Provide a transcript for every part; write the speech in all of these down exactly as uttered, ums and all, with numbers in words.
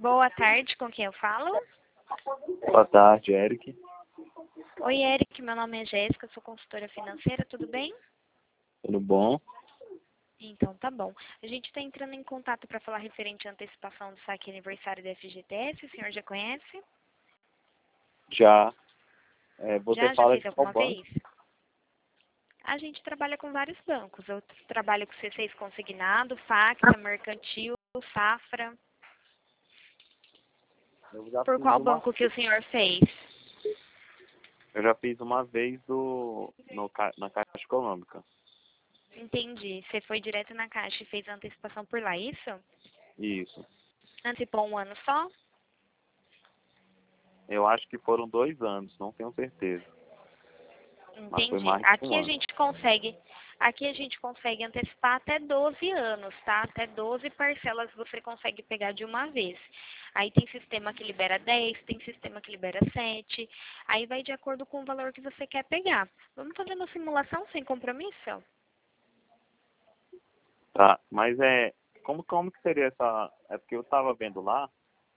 Boa tarde, com quem eu falo? Boa tarde, Eric. Oi, Eric, meu nome é Jéssica, sou consultora financeira, tudo bem? Tudo bom? Então, tá bom. A gente está entrando em contato para falar referente à antecipação do saque aniversário da F G T S, o senhor já conhece? Já. É, você Já? Já fala fez de qual alguma banco? vez? A gente trabalha com vários bancos. Eu trabalho com C seis Consignado, Facta, Mercantil, Safra. Eu já Por fiz qual uma, banco que o senhor fez? eu já fiz uma vez do, no, ca- na Caixa Econômica. Entendi. Você foi direto na Caixa e fez a antecipação por lá, isso? Isso. Antecipou um ano só? Eu acho que foram dois anos, não tenho certeza. Mas foi Entendi. mais de um Aqui a ano. gente consegue, aqui a gente consegue antecipar até doze anos, tá? Até doze parcelas você consegue pegar de uma vez. Aí tem sistema que libera dez, tem sistema que libera sete. Aí vai de acordo com o valor que você quer pegar. Vamos fazer uma simulação sem compromisso? Tá, mas é. Como, como que seria essa. É porque eu estava vendo lá,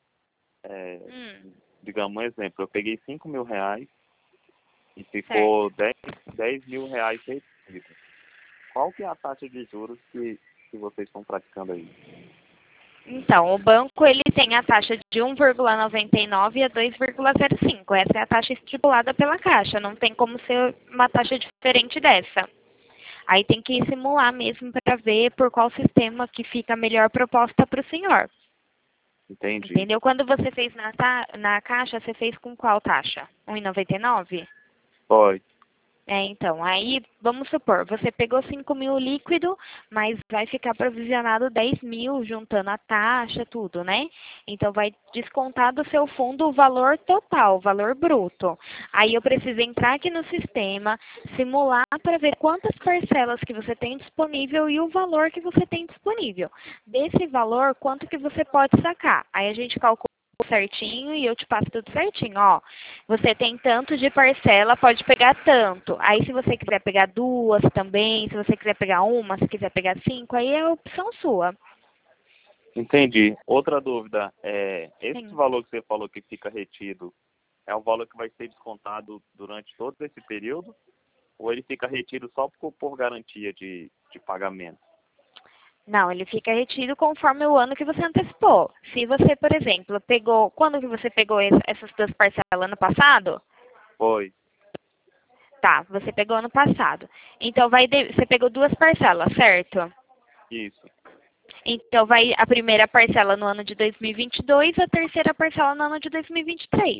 é, Hum, digamos um exemplo, eu peguei cinco mil reais e ficou certo. dez dez mil reais retido. Qual que é a taxa de juros que, que vocês estão praticando aí? Então, o banco ele tem a taxa de um vírgula noventa e nove a dois vírgula zero cinco. Essa é a taxa estipulada pela Caixa. Não tem como ser uma taxa diferente dessa. Aí tem que simular mesmo para ver por qual sistema que fica a melhor proposta para o senhor. Entendi. Entendeu? Quando você fez na, ta- na Caixa, você fez com qual taxa? um vírgula noventa e nove? Foi. É, então, aí, vamos supor, você pegou cinco mil líquido, mas vai ficar provisionado dez mil, juntando a taxa, tudo, né? Então, vai descontar do seu fundo o valor total, o valor bruto. Aí, eu preciso entrar aqui no sistema, simular para ver quantas parcelas que você tem disponível e o valor que você tem disponível. Desse valor, quanto que você pode sacar? Aí, a gente calcula certinho e eu te passo tudo certinho, ó. Você tem tanto de parcela, pode pegar tanto. Aí se você quiser pegar duas também, se você quiser pegar uma, se quiser pegar cinco, aí é a opção sua. Entendi. Outra dúvida, é, esse Sim. valor que você falou que fica retido, é um valor que vai ser descontado durante todo esse período? Ou ele fica retido só por, por garantia de, de pagamento? Não, ele fica retido conforme o ano que você antecipou. Se você, por exemplo, pegou, quando que você pegou es- essas duas parcelas? Ano passado? Foi. Tá, você pegou ano passado. Então vai, de- você pegou duas parcelas, certo? Isso. Então vai a primeira parcela no ano de dois mil e vinte e dois, a terceira parcela no ano de dois mil e vinte e três.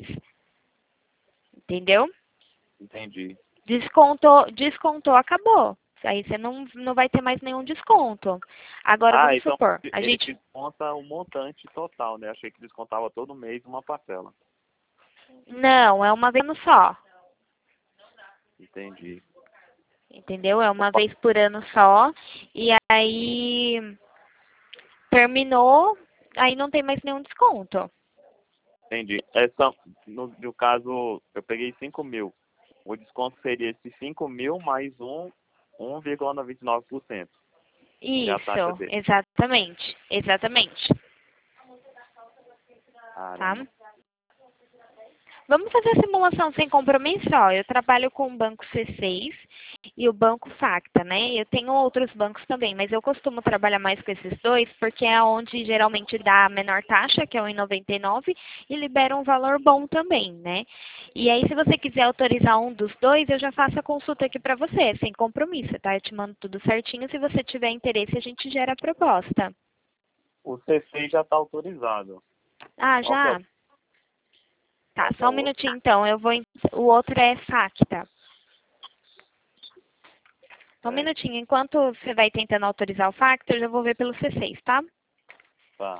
Entendeu? Entendi. Descontou, descontou, acabou. Aí você não, não vai ter mais nenhum desconto. Agora Ah, vamos então supor, a ele gente. desconta o montante total, né? Achei que descontava todo mês uma parcela. Não, é uma vez no só. Entendi. Entendeu? É uma vez por ano só. E aí terminou, aí não tem mais nenhum desconto. Entendi. Essa, no, no caso, eu peguei cinco mil. O desconto seria esses cinco mil mais um, um vírgula noventa e nove por cento. É a taxa Isso, dele. exatamente. Exatamente. Tá? Caramba. Vamos fazer a simulação sem compromisso? Ó, eu trabalho com o banco C seis e o banco Facta, né? Eu tenho outros bancos também, mas eu costumo trabalhar mais com esses dois porque é onde geralmente dá a menor taxa, que é um vírgula noventa e nove, e libera um valor bom também, né? E aí, se você quiser autorizar um dos dois, eu já faço a consulta aqui para você, sem compromisso, tá? Eu te mando tudo certinho. Se você tiver interesse, a gente gera a proposta. O C C já está autorizado. Ah, Qual que é o, já? Tá, qual que é só o um outro? minutinho então. Eu vou. em- O outro é Facta. Só um É, minutinho. Enquanto você vai tentando autorizar o Factor, eu já vou ver pelo C seis, tá? tá.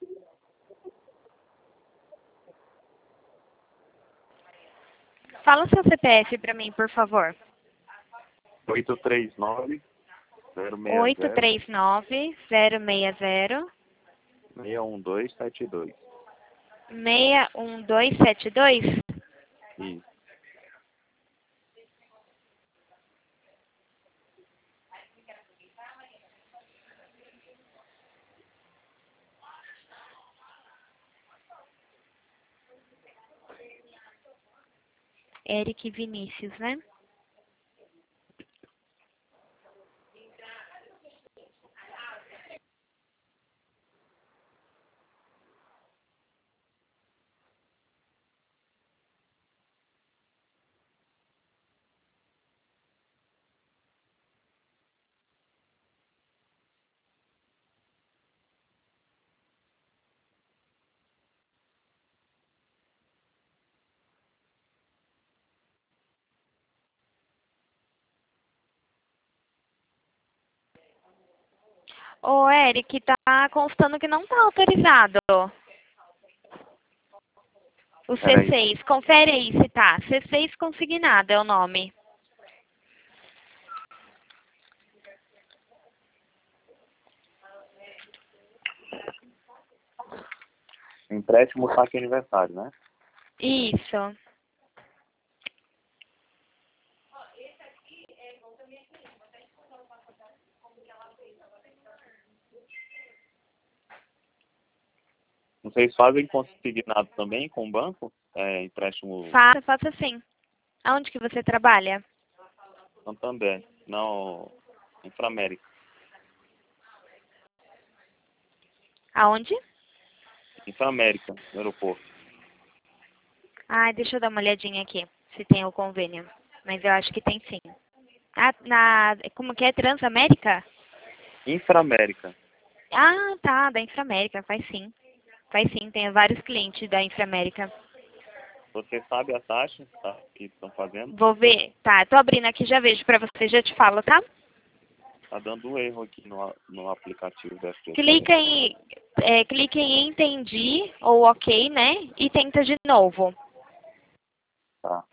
Fala o seu C P F para mim, por favor. oito três nove, zero seis oito zero, três nove, zero seis zero, seis um dois sete dois. seis um dois sete dois. Isso. Eric Vinícius, né? Ô, Eric, tá constando que não tá autorizado. O Peraí. C seis, confere aí se tá. C seis consignado é o nome. Empréstimo saque aniversário, né? Isso. Vocês fazem consignado também com o banco? É, empréstimo Faça, faça sim. Aonde que você trabalha? Santander, não, Inframérica. Aonde? Inframérica, no aeroporto. Ai, deixa eu dar uma olhadinha aqui, se tem o convênio. Mas eu acho que tem sim. Ah, na, como que é? Transamérica? Inframérica. Ah, tá, da Inframérica, faz sim. Faz sim, tem vários clientes da Inframérica. Você sabe a taxa tá, que estão fazendo? Vou ver. Tá, tô abrindo aqui, já vejo pra você, já te falo, tá? Tá dando um erro aqui no, no aplicativo da F G C. Clica em, é, clica em entendi ou ok, né? E tenta de novo. Tá.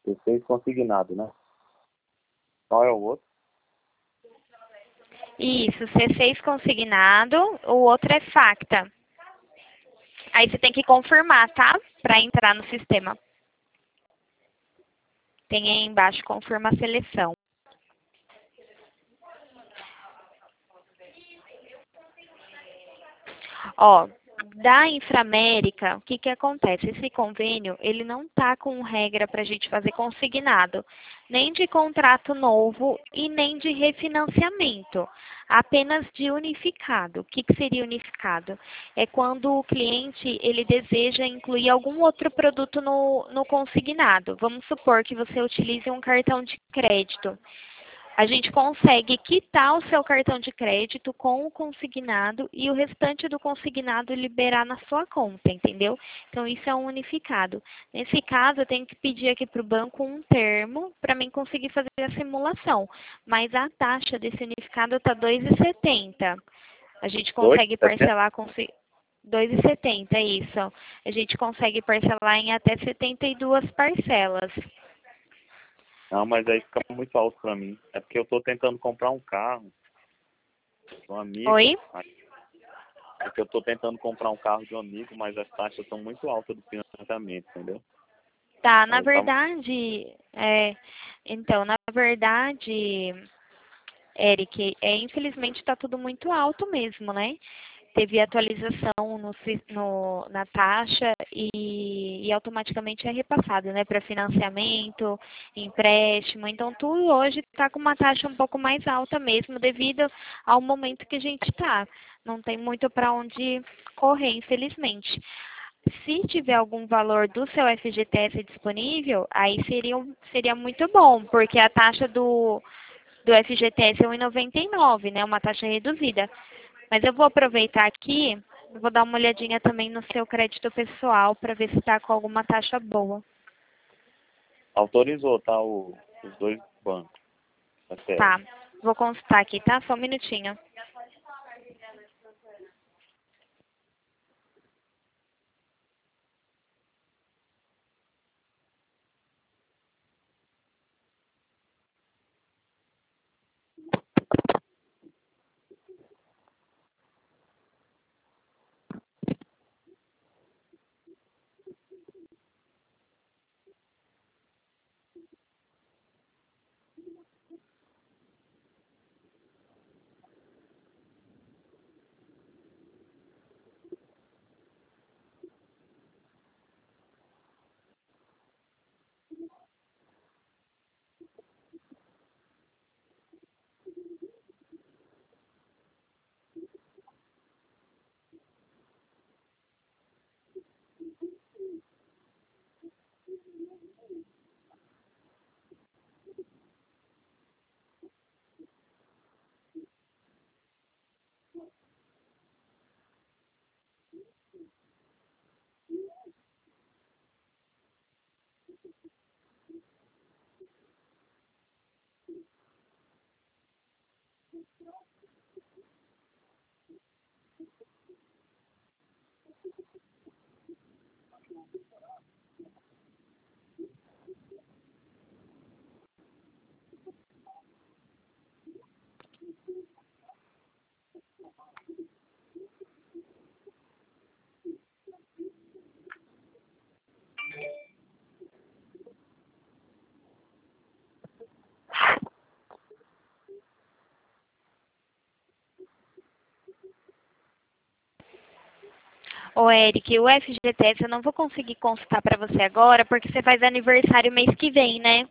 C seis consignado, né? Qual é o outro? Isso, C seis consignado, o outro é facta. Aí você tem que confirmar, tá? Para entrar no sistema. Tem aí embaixo, confirma a seleção. Ó, da Inframérica, o que que acontece? Esse convênio, ele não tá com regra para a gente fazer consignado, nem de contrato novo e nem de refinanciamento, apenas de unificado. O que que seria unificado? É quando o cliente, ele deseja incluir algum outro produto no, no consignado. Vamos supor que você utilize um cartão de crédito. A gente consegue quitar o seu cartão de crédito com o consignado e o restante do consignado liberar na sua conta, entendeu? Então, isso é um unificado. Nesse caso, eu tenho que pedir aqui para o banco um termo para mim conseguir fazer a simulação. Mas a taxa desse unificado está dois reais e setenta centavos. A gente consegue parcelar com... dois reais e setenta centavos, isso. A gente consegue parcelar em até setenta e duas parcelas. Não, mas aí fica muito alto pra mim. É porque eu tô tentando comprar um carro. Um amigo. Oi? É porque eu tô tentando comprar um carro de um amigo, mas as taxas são muito altas do financiamento, entendeu? Tá, na Aí tava... verdade, é, então, na verdade, Eric, é, infelizmente está tudo muito alto mesmo, né? Teve atualização no, no, na taxa e, e automaticamente é repassado, né? Para financiamento, empréstimo. Então, tudo hoje está com uma taxa um pouco mais alta mesmo, devido ao momento que a gente está. Não tem muito para onde correr, infelizmente. Se tiver algum valor do seu F G T S disponível, aí seria, seria muito bom, porque a taxa do, do F G T S é um real e noventa e nove centavos, né? Uma taxa reduzida. Mas eu vou aproveitar aqui, vou dar uma olhadinha também no seu crédito pessoal para ver se está com alguma taxa boa. Autorizou, tá? O, os dois bancos. É Tá, vou consultar aqui, tá? Só um minutinho. Ô, Eric, o F G T S eu não vou conseguir consultar para você agora, porque você faz aniversário mês que vem, né?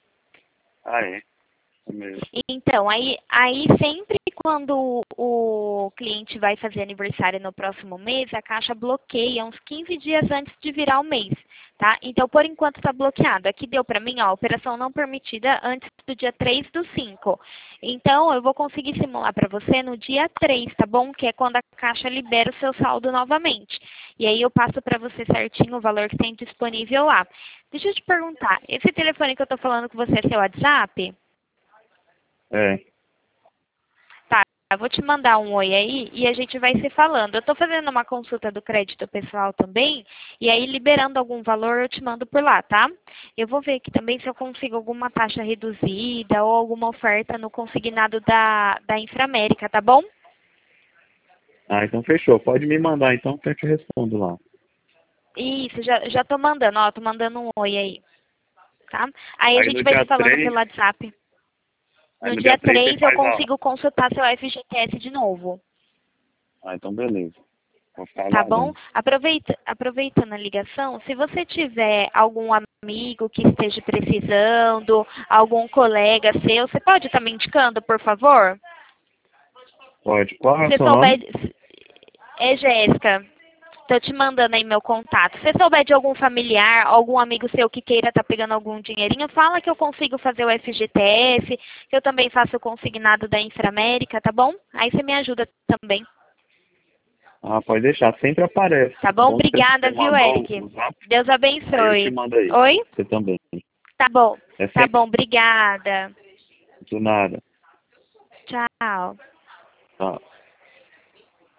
Ah, é? É mesmo. Então, aí, aí sempre quando o cliente vai fazer aniversário no próximo mês, a Caixa bloqueia uns quinze dias antes de virar o mês, tá? Então, por enquanto está bloqueado. Aqui deu para mim, ó, operação não permitida antes do dia três do cinco. Então, eu vou conseguir simular para você no dia três, tá bom? Que é quando a Caixa libera o seu saldo novamente. E aí eu passo para você certinho o valor que tem disponível lá. Deixa eu te perguntar, esse telefone que eu estou falando com você é seu WhatsApp? É. Tá, Eu vou te mandar um oi aí e a gente vai se falando. Eu estou fazendo uma consulta do crédito pessoal também, e aí liberando algum valor eu te mando por lá, tá? Eu vou ver aqui também se eu consigo alguma taxa reduzida ou alguma oferta no consignado da, da Inframérica, tá bom? Ah, então fechou. Pode me mandar então que eu te respondo lá. Isso, já, já tô mandando, ó, tô mandando um oi aí, tá? Aí a Aí gente no vai dia se falando três, pelo WhatsApp. aí No no dia dia três você três eu faz a... consigo consultar seu F G T S de novo. Ah, então beleza. Vou ficar Tá bom? aguardando. Aproveita, aproveitando a ligação, se você tiver algum amigo que esteja precisando, algum colega seu, você pode estar me indicando, por favor? Pode. Qual é o Se seu souber... nome? É Jéssica. Tô te mandando aí meu contato. Se souber de algum familiar, algum amigo seu que queira estar pegando algum dinheirinho, fala que eu consigo fazer o F G T S, que eu também faço o consignado da Inframérica, tá bom? Aí você me ajuda também. Ah, pode deixar. Sempre aparece. Tá É bom? bom que Obrigada, você viu, mandou Eric? o zap, Deus aí eu te abençoe. mando aí. Oi? Você também. Tá bom. É Tá sempre bom, obrigada. do nada. Tchau. Tá.